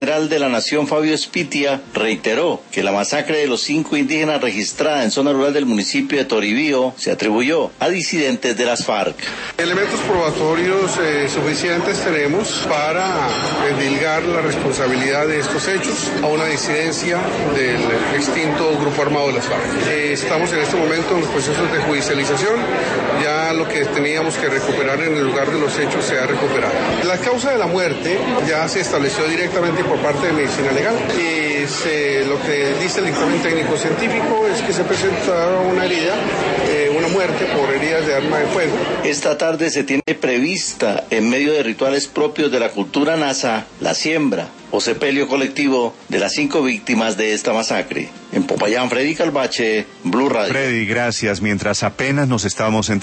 General de la Nación, Fabio Spitia, reiteró que la masacre de los 5 indígenas registrada en zona rural del municipio de Toribío se atribuyó a disidentes de las FARC. Elementos probatorios suficientes tenemos para endilgar la responsabilidad de estos hechos a una disidencia del extinto grupo armado de las FARC. Estamos en este momento en los procesos de judicialización, ya lo que teníamos que recuperar en el lugar de los hechos se ha recuperado. La causa de la muerte ya se estableció directamente por parte de Medicina Legal. Lo que dice el dictamen técnico científico es que se presenta una herida, una muerte por heridas de arma de fuego. Esta tarde se tiene prevista, en medio de rituales propios de la cultura nasa, la siembra o sepelio colectivo de las 5 víctimas de esta masacre. En Popayán, Freddy Calvache, Blue Radio. Freddy, gracias. Mientras apenas nos estamos